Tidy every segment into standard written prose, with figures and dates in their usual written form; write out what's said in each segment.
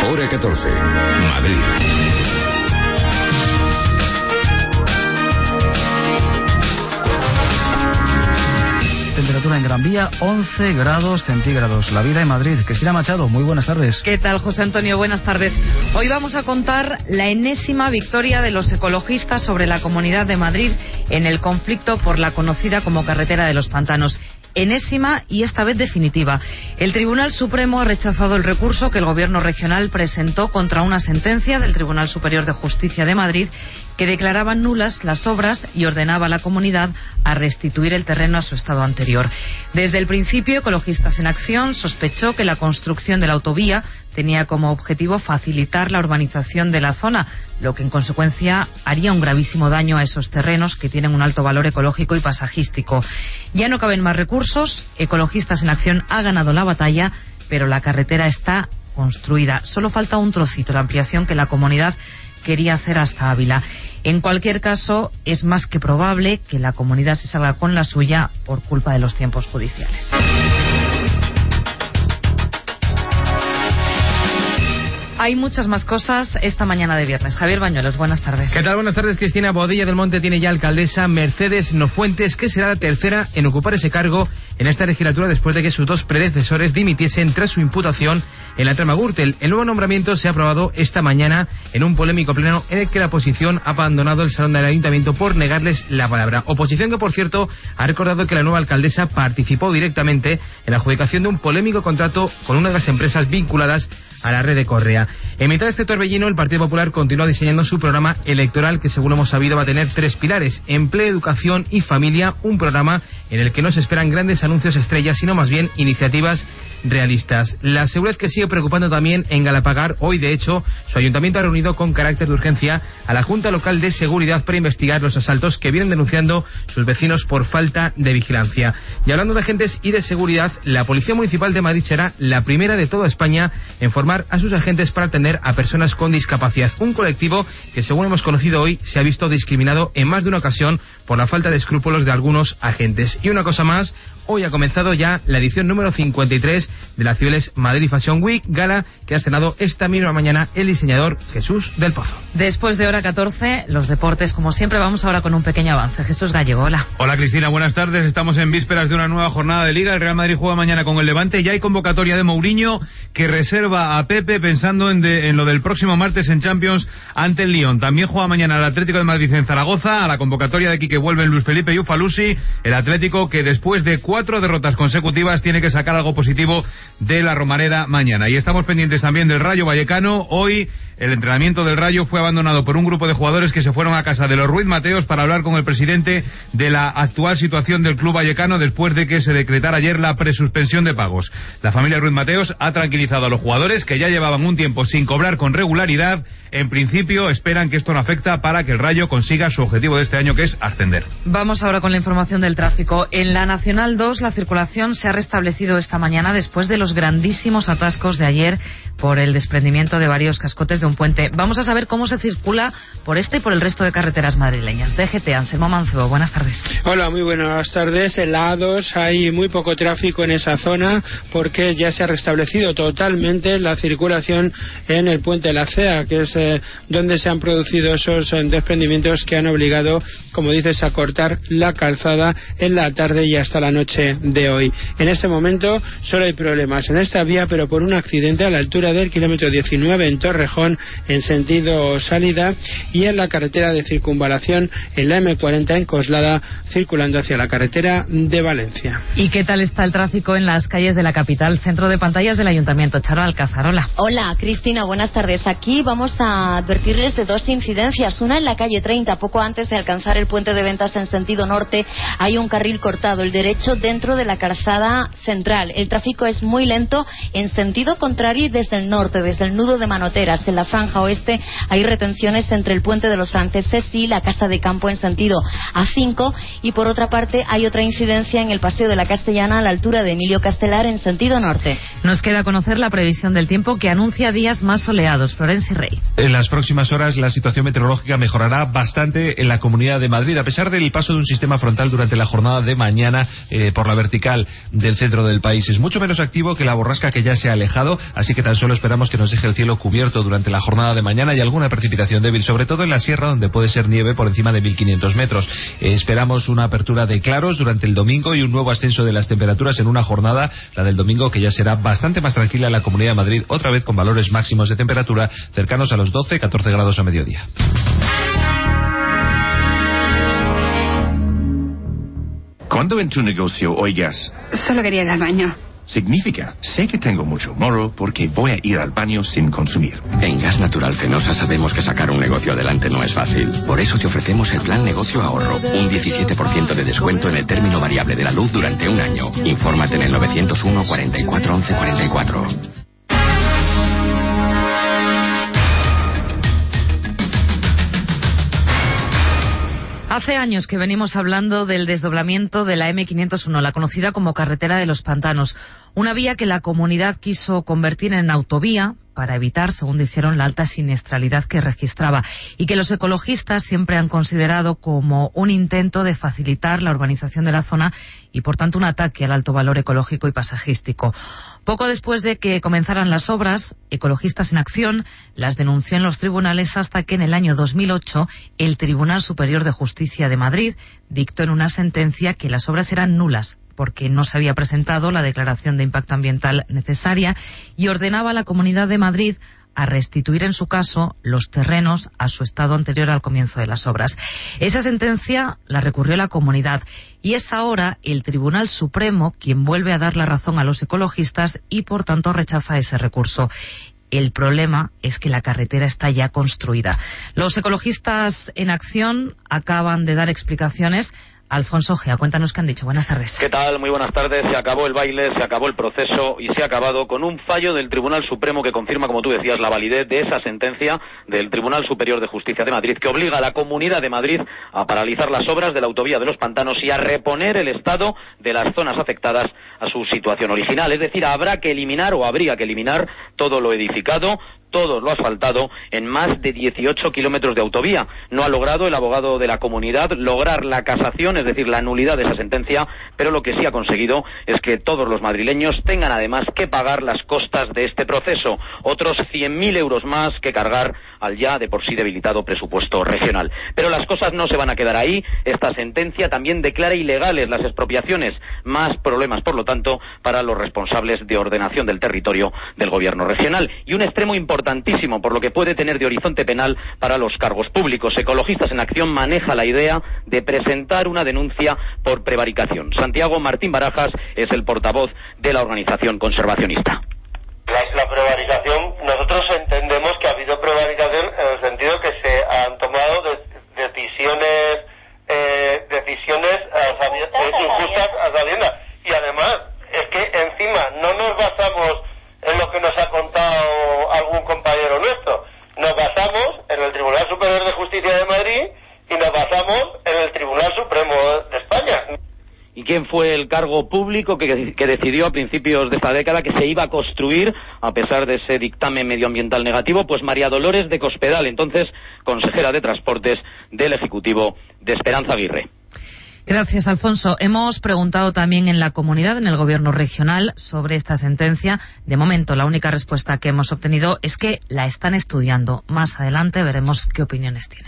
Hora 14. Madrid. Temperatura en Gran Vía, 11 grados centígrados. La vida en Madrid. Cristina Machado, muy buenas tardes. ¿Qué tal, José Antonio? Buenas tardes. Hoy vamos a contar la enésima victoria de los ecologistas sobre la Comunidad de Madrid en el conflicto por la conocida como Carretera de los Pantanos. Enésima y esta vez definitiva. El Tribunal Supremo ha rechazado el recurso que el Gobierno regional presentó contra una sentencia del Tribunal Superior de Justicia de Madrid que declaraba nulas las obras y ordenaba a la comunidad a restituir el terreno a su estado anterior. Desde el principio, Ecologistas en Acción sospechó que la construcción de la autovía tenía como objetivo facilitar la urbanización de la zona, lo que en consecuencia haría un gravísimo daño a esos terrenos que tienen un alto valor ecológico y paisajístico. Ya no caben más recursos, Ecologistas en Acción ha ganado la batalla, pero la carretera está construida. Solo falta un trocito, la ampliación que la comunidad quería hacer hasta Ávila. En cualquier caso, es más que probable que la comunidad se salga con la suya por culpa de los tiempos judiciales. Hay muchas más cosas esta mañana de viernes. Javier Bañuelos, buenas tardes. ¿Qué tal? Buenas tardes, Cristina. Boadilla del Monte tiene ya alcaldesa Mercedes Nofuentes, que será la tercera en ocupar ese cargo en esta legislatura después de que sus dos predecesores dimitiesen tras su imputación en la trama Gürtel. El nuevo nombramiento se ha aprobado esta mañana en un polémico pleno en el que la oposición ha abandonado el salón del ayuntamiento por negarles la palabra. Oposición que, por cierto, ha recordado que la nueva alcaldesa participó directamente en la adjudicación de un polémico contrato con una de las empresas vinculadas a la red de Correa. En mitad de este torbellino, el Partido Popular continúa diseñando su programa electoral que, según hemos sabido, va a tener tres pilares: empleo, educación y familia. Un programa en el que no se esperan grandes anuncios estrellas, sino más bien iniciativas realistas. La seguridad que sigue preocupando también en Galapagar. Hoy, de hecho, su ayuntamiento ha reunido con carácter de urgencia a la Junta Local de Seguridad para investigar los asaltos que vienen denunciando sus vecinos por falta de vigilancia. Y hablando de agentes y de seguridad, la Policía Municipal de Madrid será la primera de toda España en formar a sus agentes para atender a personas con discapacidad. Un colectivo que, según hemos conocido hoy, se ha visto discriminado en más de una ocasión por la falta de escrúpulos de algunos agentes. Y una cosa más, hoy ha comenzado ya la edición número 53 de la Cibeles Madrid Fashion Week, gala que ha estrenado esta misma mañana el diseñador Jesús del Pozo. Después de hora 14, los deportes, como siempre, vamos ahora con un pequeño avance. Jesús Gallego, hola. Hola, Cristina, buenas tardes. Estamos en vísperas de una nueva jornada de Liga. El Real Madrid juega mañana con el Levante. Ya hay convocatoria de Mourinho, que reserva a Pepe pensando en lo del próximo martes en Champions ante el Lyon. También juega mañana el Atlético de Madrid en Zaragoza. A la convocatoria de Quique vuelven Luis Felipe y Ufalusi. El Atlético, que después de 4 derrotas consecutivas tiene que sacar algo positivo de la Romareda mañana. Y estamos pendientes también del Rayo Vallecano. Hoy el entrenamiento del Rayo fue abandonado por un grupo de jugadores que se fueron a casa de los Ruiz Mateos para hablar con el presidente de la actual situación del club vallecano después de que se decretara ayer la presuspensión de pagos. La familia Ruiz Mateos ha tranquilizado a los jugadores, que ya llevaban un tiempo sin cobrar con regularidad. En principio esperan que esto no afecta para que el Rayo consiga su objetivo de este año, que es ascender. Vamos ahora con la información del tráfico. En la Nacional 2 la circulación se ha restablecido esta mañana después de los grandísimos atascos de ayer por el desprendimiento de varios cascotes de un puente. Vamos a saber cómo se circula por esta y por el resto de carreteras madrileñas. DGT, Anselmo Mancebo, buenas tardes. Hola, muy buenas tardes. En la A2 hay muy poco tráfico en esa zona porque ya se ha restablecido totalmente la circulación en el puente de la Cea, que es donde se han producido esos desprendimientos que han obligado, como dices, a cortar la calzada en la tarde y hasta la noche de hoy. En este momento solo hay problemas en esta vía, pero por un accidente a la altura del kilómetro 19 en Torrejón en sentido salida, y en la carretera de circunvalación en la M40 en Coslada circulando hacia la carretera de Valencia. ¿Y qué tal está el tráfico en las calles de la capital? Centro de pantallas del Ayuntamiento. Charo Alcázar, hola. Hola, Cristina, buenas tardes. Aquí vamos a advertirles de dos incidencias. Una en la calle 30, poco antes de alcanzar el puente de ventas en sentido norte, hay un carril cortado, el derecho, dentro de la calzada central. El tráfico es muy lento en sentido contrario y desde el norte, desde el nudo de Manoteras. En la franja oeste hay retenciones entre el puente de los Franceses y la Casa de Campo en sentido A5, y por otra parte hay otra incidencia en el Paseo de la Castellana a la altura de Emilio Castelar en sentido norte. Nos queda conocer la previsión del tiempo, que anuncia días más soleados. Florencia Rey. En las próximas horas la situación meteorológica mejorará bastante en la Comunidad de Madrid, a pesar del paso de un sistema frontal durante la jornada de mañana por la vertical del centro del país. Es mucho menos activo que la borrasca que ya se ha alejado, así que tan solo solo esperamos que nos deje el cielo cubierto durante la jornada de mañana y alguna precipitación débil, sobre todo en la sierra, donde puede ser nieve por encima de 1.500 metros. Esperamos una apertura de claros durante el domingo y un nuevo ascenso de las temperaturas en una jornada, la del domingo, que ya será bastante más tranquila en la Comunidad de Madrid, otra vez con valores máximos de temperatura cercanos a los 12-14 grados a mediodía. Cuando en tu negocio oigas, solo quería ir al baño, significa, sé que tengo mucho morro porque voy a ir al baño sin consumir. En Gas Natural Fenosa sabemos que sacar un negocio adelante no es fácil. Por eso te ofrecemos el plan Negocio Ahorro. Un 17% de descuento en el término variable de la luz durante un año. Infórmate en el 901 44 11 44. Hace años que venimos hablando del desdoblamiento de la M501, la conocida como Carretera de los Pantanos. Una vía que la comunidad quiso convertir en autovía para evitar, según dijeron, la alta siniestralidad que registraba y que los ecologistas siempre han considerado como un intento de facilitar la urbanización de la zona y, por tanto, un ataque al alto valor ecológico y paisajístico. Poco después de que comenzaran las obras, Ecologistas en Acción las denunció en los tribunales hasta que en el año 2008 el Tribunal Superior de Justicia de Madrid dictó en una sentencia que las obras eran nulas porque no se había presentado la declaración de impacto ambiental necesaria y ordenaba a la Comunidad de Madrid a restituir, en su caso, los terrenos a su estado anterior al comienzo de las obras. Esa sentencia la recurrió la comunidad y es ahora el Tribunal Supremo quien vuelve a dar la razón a los ecologistas y, por tanto, rechaza ese recurso. El problema es que la carretera está ya construida. Los Ecologistas en Acción acaban de dar explicaciones. Alfonso Gea, cuéntanos qué han dicho. Buenas tardes. ¿Qué tal? Muy buenas tardes. Se acabó el baile, se acabó el proceso y se ha acabado con un fallo del Tribunal Supremo que confirma, como tú decías, la validez de esa sentencia del Tribunal Superior de Justicia de Madrid que obliga a la Comunidad de Madrid a paralizar las obras de la autovía de los Pantanos y a reponer el estado de las zonas afectadas a su situación original. Es decir, habrá que eliminar o habría que eliminar todo lo edificado, todo lo asfaltado en más de 18 kilómetros de autovía. No ha logrado el abogado de la comunidad lograr la casación, es decir, la nulidad de esa sentencia, pero lo que sí ha conseguido es que todos los madrileños tengan además que pagar las costas de este proceso, otros 100.000 euros más que cargar al ya de por sí debilitado presupuesto regional. Pero las cosas no se van a quedar ahí. Esta sentencia también declara ilegales las expropiaciones, más problemas, por lo tanto, para los responsables de ordenación del territorio del gobierno regional. Y un extremo importantísimo, por lo que puede tener de horizonte penal para los cargos públicos. Ecologistas en Acción maneja la idea de presentar una denuncia por prevaricación. Santiago Martín Barajas es el portavoz de la organización conservacionista. La prevaricación, nosotros entendemos que ha habido prevaricación en el sentido que se han tomado decisiones injustas a sabiendas. Y además, es que encima no nos basamos en lo que nos ha contado algún compañero nuestro. Nos basamos en el Tribunal Superior de Justicia de Madrid y nos basamos en el Tribunal Supremo de España. ¿Y quién fue el cargo público que decidió a principios de esta década que se iba a construir a pesar de ese dictamen medioambiental negativo? Pues María Dolores de Cospedal, entonces consejera de Transportes del Ejecutivo de Esperanza Aguirre. Gracias, Alfonso. Hemos preguntado también en la comunidad, en el gobierno regional, sobre esta sentencia. De momento, la única respuesta que hemos obtenido es que la están estudiando. Más adelante veremos qué opiniones tienen.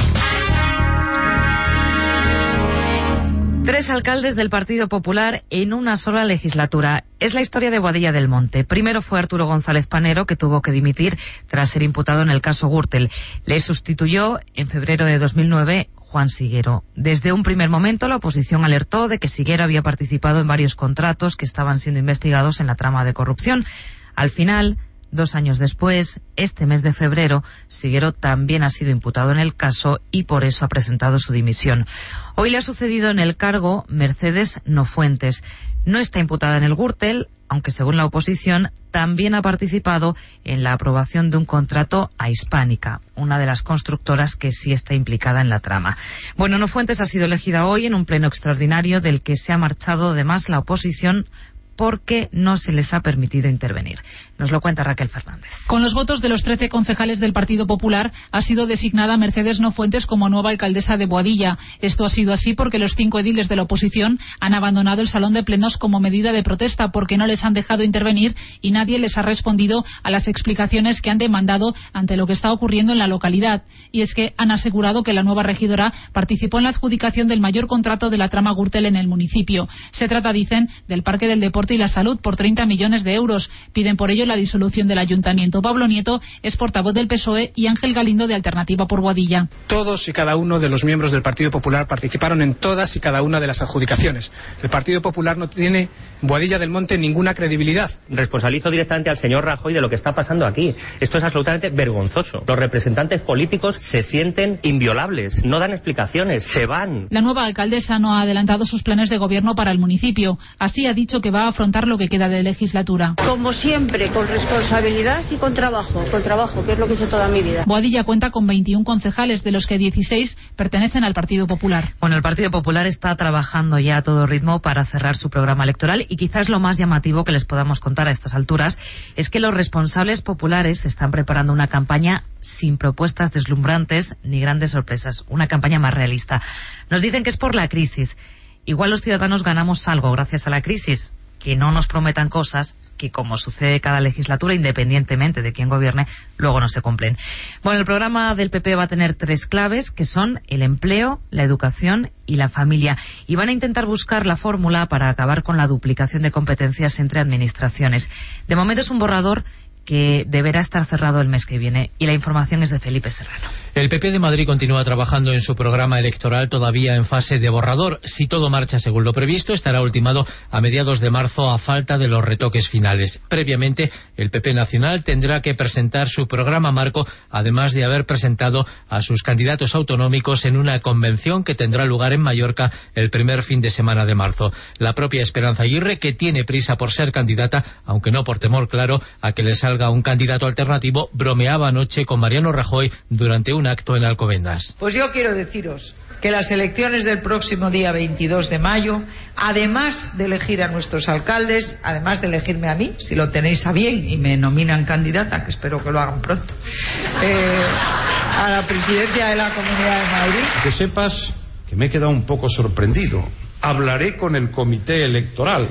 3 alcaldes del Partido Popular en una sola legislatura. Es la historia de Boadilla del Monte. Primero fue Arturo González Panero, que tuvo que dimitir tras ser imputado en el caso Gürtel. Le sustituyó en febrero de 2009 Juan Siguero. Desde un primer momento la oposición alertó de que Siguero había participado en varios contratos que estaban siendo investigados en la trama de corrupción. Al final, 2 años después, este mes de febrero, Siguero también ha sido imputado en el caso y por eso ha presentado su dimisión. Hoy le ha sucedido en el cargo Mercedes Nofuentes. No está imputada en el Gürtel, aunque según la oposición también ha participado en la aprobación de un contrato a Hispánica, una de las constructoras que sí está implicada en la trama. Bueno, Nofuentes ha sido elegida hoy en un pleno extraordinario del que se ha marchado además la oposición porque no se les ha permitido intervenir. Nos lo cuenta Raquel Fernández. Con los votos de los 13 concejales del Partido Popular ha sido designada Mercedes Nofuentes como nueva alcaldesa de Boadilla. Esto ha sido así porque los 5 ediles de la oposición han abandonado el salón de plenos como medida de protesta porque no les han dejado intervenir y nadie les ha respondido a las explicaciones que han demandado ante lo que está ocurriendo en la localidad. Y es que han asegurado que la nueva regidora participó en la adjudicación del mayor contrato de la trama Gürtel en el municipio. Se trata, dicen, del Parque del Deporte y la Salud por 30 millones de euros. Piden por ello la disolución del ayuntamiento. Pablo Nieto es portavoz del PSOE y Ángel Galindo de Alternativa por Boadilla. Todos y cada uno de los miembros del Partido Popular participaron en todas y cada una de las adjudicaciones. El Partido Popular no tiene en Boadilla del Monte ninguna credibilidad. Responsabilizo directamente al señor Rajoy de lo que está pasando aquí. Esto es absolutamente vergonzoso. Los representantes políticos se sienten inviolables, no dan explicaciones, se van. La nueva alcaldesa no ha adelantado sus planes de gobierno para el municipio. Así ha dicho que va a afrontar lo que queda de legislatura. Como siempre, con responsabilidad y con trabajo, que es lo que he hecho toda mi vida. Boadilla cuenta con 21 concejales, de los que 16 pertenecen al Partido Popular. Bueno, el Partido Popular está trabajando ya a todo ritmo para cerrar su programa electoral y quizás lo más llamativo que les podamos contar a estas alturas es que los responsables populares están preparando una campaña sin propuestas deslumbrantes ni grandes sorpresas, una campaña más realista. Nos dicen que es por la crisis. Igual los ciudadanos ganamos algo gracias a la crisis, que no nos prometan cosas que, como sucede cada legislatura, independientemente de quién gobierne, luego no se cumplen. Bueno, el programa del PP va a tener 3 claves, que son el empleo, la educación y la familia. Y van a intentar buscar la fórmula para acabar con la duplicación de competencias entre administraciones. De momento es un borrador que deberá estar cerrado el mes que viene. Y la información es de Felipe Serrano. El PP de Madrid continúa trabajando en su programa electoral todavía en fase de borrador. Si todo marcha según lo previsto, estará ultimado a mediados de marzo a falta de los retoques finales. Previamente, el PP nacional tendrá que presentar su programa marco, además de haber presentado a sus candidatos autonómicos en una convención que tendrá lugar en Mallorca el primer fin de semana de marzo. La propia Esperanza Aguirre, que tiene prisa por ser candidata, aunque no por temor claro a que le salga un candidato alternativo, bromeaba anoche con Mariano Rajoy durante un acto en Alcobendas. Pues yo quiero deciros que las elecciones del próximo día 22 de mayo, además de elegir a nuestros alcaldes, además de elegirme a mí, si lo tenéis a bien y me nominan candidata, que espero que lo hagan pronto, a la presidencia de la Comunidad de Madrid. Que sepas que me he quedado un poco sorprendido. Hablaré con el comité electoral.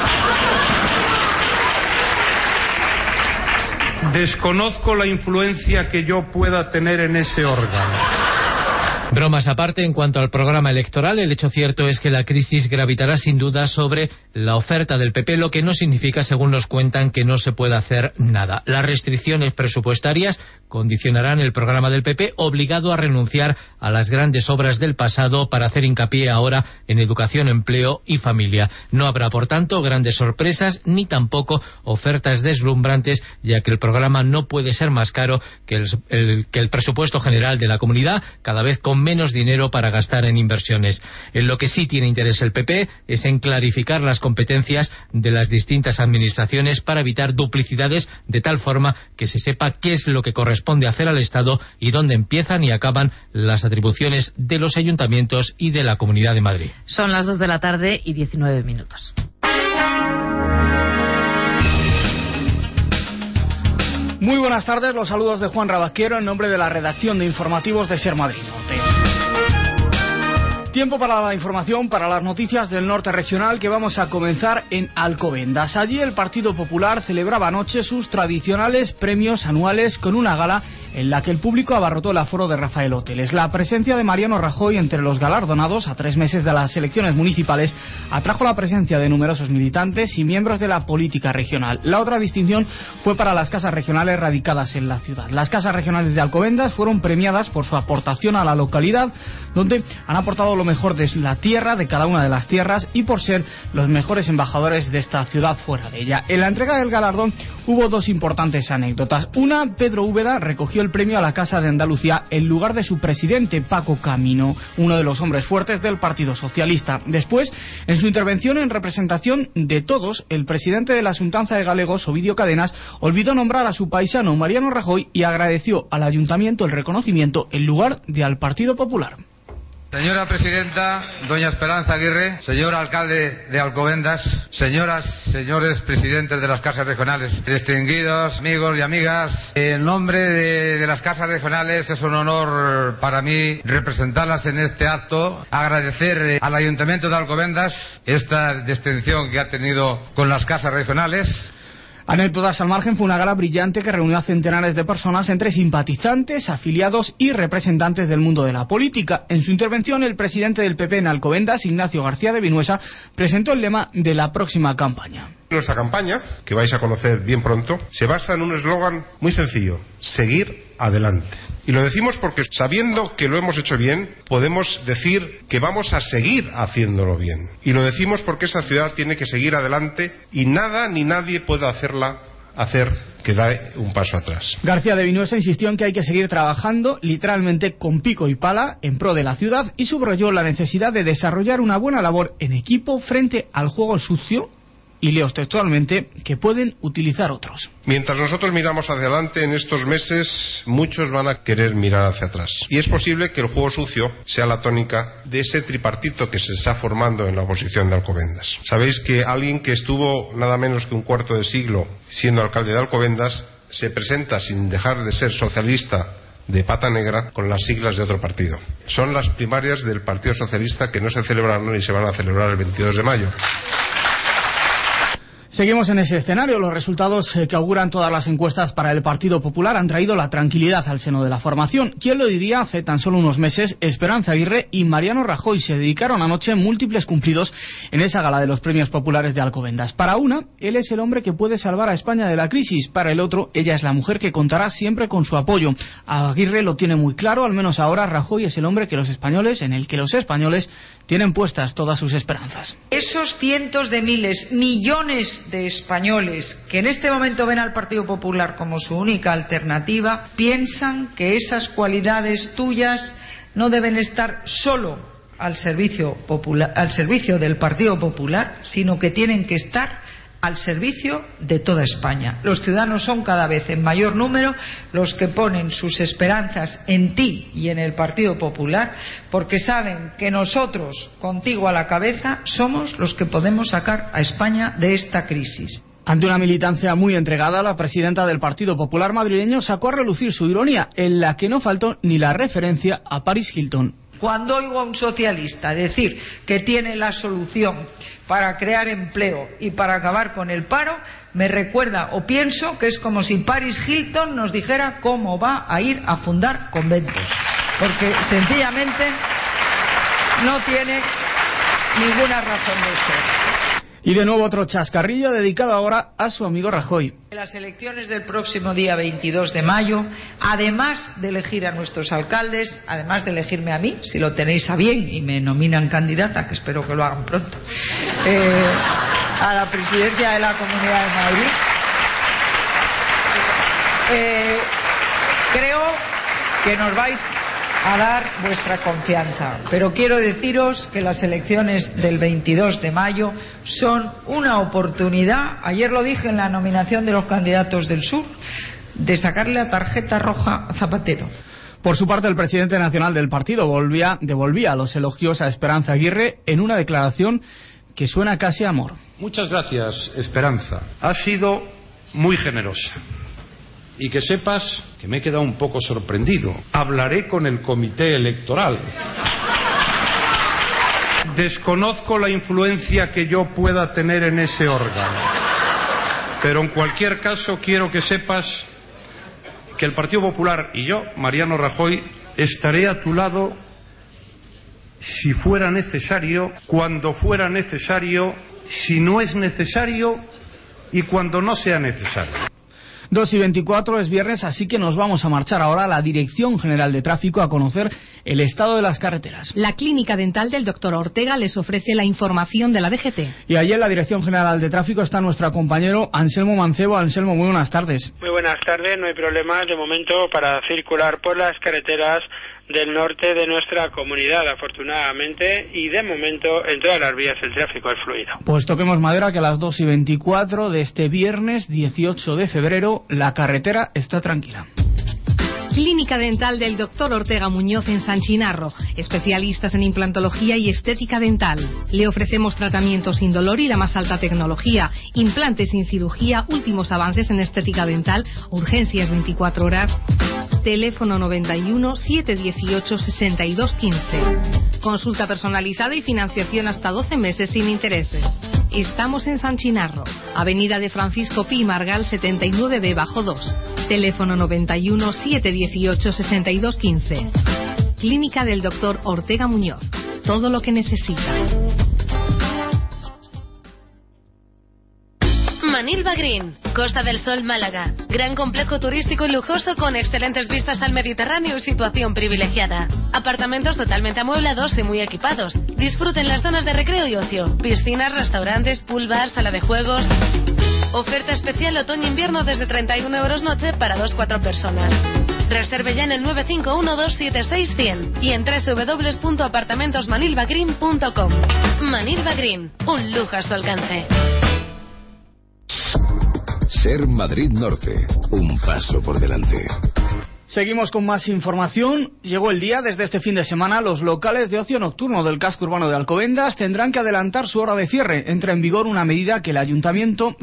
Desconozco la influencia que yo pueda tener en ese órgano. Bromas aparte, en cuanto al programa electoral, el hecho cierto es que la crisis gravitará sin duda sobre la oferta del PP, lo que no significa, según nos cuentan, que no se pueda hacer nada. Las restricciones presupuestarias condicionarán el programa del PP, obligado a renunciar a las grandes obras del pasado para hacer hincapié ahora en educación, empleo y familia. No habrá, por tanto, grandes sorpresas ni tampoco ofertas deslumbrantes, ya que el programa no puede ser más caro que el presupuesto general de la comunidad, cada vez con menos dinero para gastar en inversiones. En lo que sí tiene interés el PP es en clarificar las competencias de las distintas administraciones para evitar duplicidades, de tal forma que se sepa qué es lo que corresponde hacer al Estado y dónde empiezan y acaban las atribuciones de los ayuntamientos y de la Comunidad de Madrid. Son las 2 de la tarde y 19 minutos. Muy buenas tardes, los saludos de Juan Rabasquiero en nombre de la redacción de informativos de Ser Madrid Norte. Tiempo para la información, para las noticias del norte regional, que vamos a comenzar en Alcobendas. Allí el Partido Popular celebraba anoche sus tradicionales premios anuales con una gala en la que el público abarrotó el aforo de Rafael Hoteles. La presencia de Mariano Rajoy entre los galardonados a 3 meses de las elecciones municipales atrajo la presencia de numerosos militantes y miembros de la política regional. La otra distinción fue para las casas regionales radicadas en la ciudad. Las casas regionales de Alcobendas fueron premiadas por su aportación a la localidad, donde han aportado lo mejor de la tierra, de cada una de las tierras, y por ser los mejores embajadores de esta ciudad fuera de ella. En la entrega del galardón hubo 2 importantes anécdotas. Una, Pedro Úbeda recogió el premio a la Casa de Andalucía en lugar de su presidente, Paco Camino, uno de los hombres fuertes del Partido Socialista. Después, en su intervención en representación de todos, el presidente de la Asuntanza de Galegos, Ovidio Cadenas, olvidó nombrar a su paisano Mariano Rajoy y agradeció al Ayuntamiento el reconocimiento en lugar de al Partido Popular. Señora presidenta, doña Esperanza Aguirre, señor alcalde de Alcobendas, señoras, señores presidentes de las casas regionales, distinguidos amigos y amigas, en nombre de las casas regionales es un honor para mí representarlas en este acto, agradecer al Ayuntamiento de Alcobendas esta distinción que ha tenido con las casas regionales. Anécdotas al margen, fue una gala brillante que reunió a centenares de personas entre simpatizantes, afiliados y representantes del mundo de la política. En su intervención, el presidente del PP en Alcobendas, Ignacio García de Vinuesa, presentó el lema de la próxima campaña. Nuestra campaña, que vais a conocer bien pronto, se basa en un eslogan muy sencillo: seguir adelante. Y lo decimos porque, sabiendo que lo hemos hecho bien, podemos decir que vamos a seguir haciéndolo bien. Y lo decimos porque esa ciudad tiene que seguir adelante y nada ni nadie puede hacer que da un paso atrás. García de Vinuesa insistió en que hay que seguir trabajando, literalmente con pico y pala, en pro de la ciudad, y subrayó la necesidad de desarrollar una buena labor en equipo frente al juego sucio, y leo textualmente, que pueden utilizar otros. Mientras nosotros miramos hacia adelante, en estos meses muchos van a querer mirar hacia atrás. Y es posible que el juego sucio sea la tónica de ese tripartito que se está formando en la oposición de Alcobendas. Sabéis que alguien que estuvo nada menos que un cuarto de siglo siendo alcalde de Alcobendas se presenta, sin dejar de ser socialista de pata negra, con las siglas de otro partido. Son las primarias del Partido Socialista, que no se celebran ni se van a celebrar el 22 de mayo. Seguimos en ese escenario. Los resultados que auguran todas las encuestas para el Partido Popular han traído la tranquilidad al seno de la formación. ¿Quién lo diría? Hace tan solo unos meses, Esperanza Aguirre y Mariano Rajoy se dedicaron anoche múltiples cumplidos en esa gala de los premios populares de Alcobendas. Para una, él es el hombre que puede salvar a España de la crisis. Para el otro, ella es la mujer que contará siempre con su apoyo. Aguirre lo tiene muy claro, al menos ahora. Rajoy es el hombre que en el que los españoles tienen puestas todas sus esperanzas. Esos cientos de miles, millones de españoles que en este momento ven al Partido Popular como su única alternativa, piensan que esas cualidades tuyas no deben estar solo al servicio del Partido Popular, sino que tienen que estar al servicio de toda España. Los ciudadanos son cada vez en mayor número los que ponen sus esperanzas en ti y en el Partido Popular, porque saben que nosotros, contigo a la cabeza, somos los que podemos sacar a España de esta crisis. Ante una militancia muy entregada, la presidenta del Partido Popular madrileño sacó a relucir su ironía, en la que no faltó ni la referencia a Paris Hilton. Cuando oigo a un socialista decir que tiene la solución para crear empleo y para acabar con el paro, me recuerda o pienso que es como si Paris Hilton nos dijera cómo va a ir a fundar conventos, porque sencillamente no tiene ninguna razón de ser. Y de nuevo otro chascarrillo dedicado ahora a su amigo Rajoy. En las elecciones del próximo día 22 de mayo, además de elegir a nuestros alcaldes, además de elegirme a mí, si lo tenéis a bien y me nominan candidata, que espero que lo hagan pronto, a la presidencia de la Comunidad de Madrid, creo que nos vais a dar vuestra confianza, pero quiero deciros que las elecciones del 22 de mayo son una oportunidad, ayer lo dije en la nominación de los candidatos del sur, de sacarle la tarjeta roja a Zapatero. Por su parte, el presidente nacional del partido devolvía los elogios a Esperanza Aguirre en una declaración que suena casi a amor. Muchas gracias, Esperanza. Has sido muy generosa. Y que sepas que me he quedado un poco sorprendido. Hablaré con el comité electoral. Desconozco la influencia que yo pueda tener en ese órgano. Pero en cualquier caso quiero que sepas que el Partido Popular y yo, Mariano Rajoy, estaré a tu lado si fuera necesario, cuando fuera necesario, si no es necesario y cuando no sea necesario. 2:24 es viernes, así que nos vamos a marchar ahora a la Dirección General de Tráfico a conocer el estado de las carreteras. La clínica dental del Dr. Ortega les ofrece la información de la DGT. Y allí en la Dirección General de Tráfico está nuestro compañero Anselmo Mancebo. Anselmo, muy buenas tardes. Muy buenas tardes, no hay problema de momento para circular por las carreteras del norte de nuestra comunidad, afortunadamente, y de momento en todas las vías el tráfico es fluido. Pues toquemos madera que a las 2:24 de este viernes 18 de febrero la carretera está tranquila. Clínica Dental del Dr. Ortega Muñoz en San Chinarro, especialistas en implantología y estética dental. Le ofrecemos tratamientos sin dolor y la más alta tecnología, implantes sin cirugía, últimos avances en estética dental, urgencias 24 horas. Teléfono 91 718 62 15. Consulta personalizada y financiación hasta 12 meses sin intereses. Estamos en San Chinarro, Avenida de Francisco Pi Margal 79B-2. Teléfono 91 718 62 15. Clínica del Dr. Ortega Muñoz. Todo lo que necesita. Manilva Green, Costa del Sol, Málaga. Gran complejo turístico y lujoso con excelentes vistas al Mediterráneo y situación privilegiada. Apartamentos totalmente amueblados y muy equipados. Disfruten las zonas de recreo y ocio. Piscinas, restaurantes, pool bar, sala de juegos. Oferta especial otoño-invierno desde 31 euros noche para 2-4 personas. Reserve ya en el 951276100 y en www.apartamentosmanilvagreen.com. Manilva Green, un lujo a su alcance. Ser Madrid Norte, un paso por delante. Seguimos con más información. Llegó el día. Desde este fin de semana los locales de ocio nocturno del casco urbano de Alcobendas tendrán que adelantar su hora de cierre. Entra en vigor una medida del ayuntamiento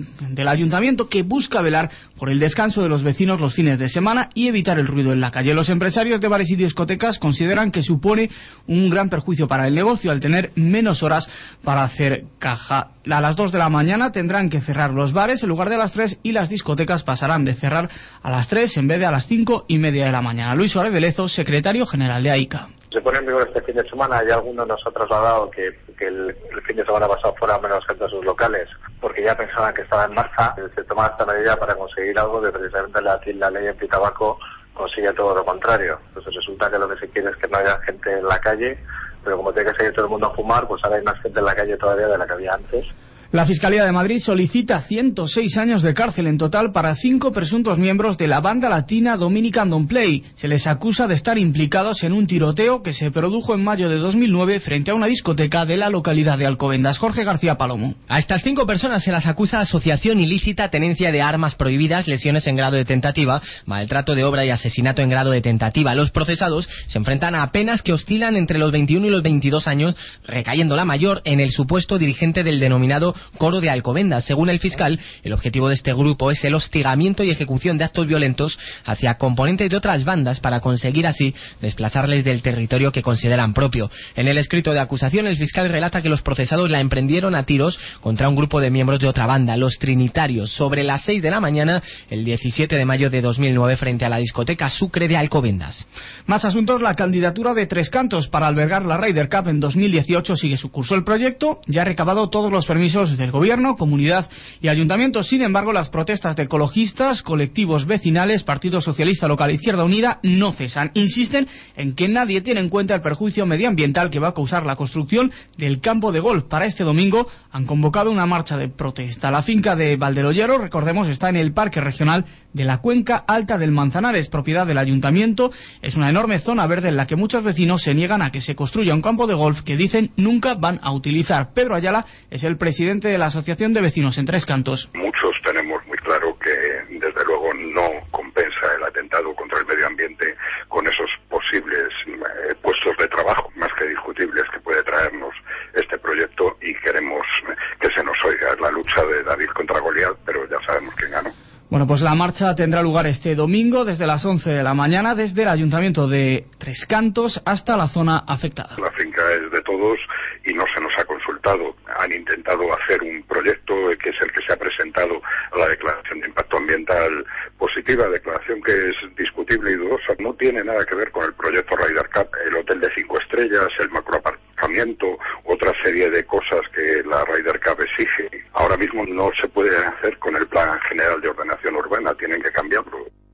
que busca velar por el descanso de los vecinos los fines de semana y evitar el ruido en la calle. Los empresarios de bares y discotecas consideran que supone un gran perjuicio para el negocio al tener menos horas para hacer caja. A las 2 de la mañana tendrán que cerrar los bares en lugar de a las 3 y las discotecas pasarán de cerrar a las 3 en vez de a las 5:30 de la mañana. Luis Suárez de Lezo, secretario general de AICA. Se pone en vigor este fin de semana y algunos nos ha trasladado que el fin de semana pasado fuera menos gente a sus locales porque ya pensaban que estaba en marcha. Se toma esta medida para conseguir algo que precisamente la ley antitabaco consigue todo lo contrario. Entonces resulta que lo que se quiere es que no haya gente en la calle, pero como tiene que salir todo el mundo a fumar, pues ahora hay más gente en la calle todavía de la que había antes. La Fiscalía de Madrid solicita 106 años de cárcel en total para 5 presuntos miembros de la banda latina Dominican Don't Play. Se les acusa de estar implicados en un tiroteo que se produjo en mayo de 2009 frente a una discoteca de la localidad de Alcobendas. Jorge García Palomo. A estas 5 personas se las acusa asociación ilícita, tenencia de armas prohibidas, lesiones en grado de tentativa, maltrato de obra y asesinato en grado de tentativa. Los procesados se enfrentan a penas que oscilan entre los 21 y los 22 años, recayendo la mayor en el supuesto dirigente del denominado Coro de Alcobendas. Según el fiscal, el objetivo de este grupo es el hostigamiento y ejecución de actos violentos hacia componentes de otras bandas para conseguir así desplazarles del territorio que consideran propio. En el escrito de acusación, el fiscal relata que los procesados la emprendieron a tiros contra un grupo de miembros de otra banda, los Trinitarios, sobre las 6 de la mañana, el 17 de mayo de 2009, frente a la discoteca Sucre de Alcobendas. Más asuntos. La candidatura de Tres Cantos para albergar la Ryder Cup en 2018 sigue su curso. El proyecto ya ha recabado todos los permisos del gobierno, comunidad y ayuntamiento. Sin embargo, las protestas de ecologistas, colectivos vecinales, Partido Socialista Local e Izquierda Unida no cesan. Insisten en que nadie tiene en cuenta el perjuicio medioambiental que va a causar la construcción del campo de golf. Para este domingo han convocado una marcha de protesta. La finca de Valdelollero, recordemos, está en el Parque Regional de la Cuenca Alta del Manzanares, propiedad del ayuntamiento. Es una enorme zona verde en la que muchos vecinos se niegan a que se construya un campo de golf que dicen nunca van a utilizar. Pedro Ayala es el presidente de la Asociación de Vecinos en Tres Cantos. Muchos tenemos muy claro que desde luego no compensa el atentado contra el medio ambiente con esos posibles puestos de trabajo más que discutibles que puede traernos este proyecto, y queremos que se nos oiga. Es la lucha de David contra Goliat, pero ya sabemos quién ganó. Bueno, pues la marcha tendrá lugar este domingo desde las 11 de la mañana, desde el Ayuntamiento de Tres Cantos hasta la zona afectada. La finca es de todos y no se nos ha consultado. Han intentado hacer un proyecto que es el que se ha presentado a la declaración de impacto ambiental positiva, declaración que es discutible y dudosa. No tiene nada que ver con el proyecto Ryder Cup, el hotel de 5 estrellas, el macroaparcamiento, otra serie de cosas que la Ryder Cup exige. Ahora mismo no se puede hacer con el Plan General de Ordenación Urbana, tienen que cambiarlo.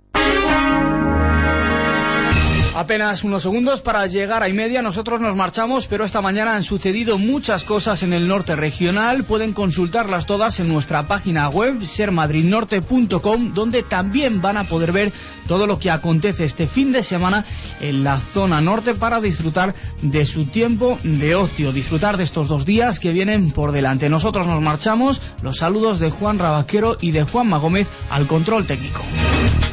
Apenas unos segundos para llegar a 1:30. Nosotros nos marchamos, pero esta mañana han sucedido muchas cosas en el norte regional. Pueden consultarlas todas en nuestra página web, sermadridnorte.com, donde también van a poder ver todo lo que acontece este fin de semana en la zona norte para disfrutar de su tiempo de ocio, disfrutar de estos 2 días que vienen por delante. Nosotros nos marchamos. Los saludos de Juan Rabaquero y de Juanma Gómez al control técnico.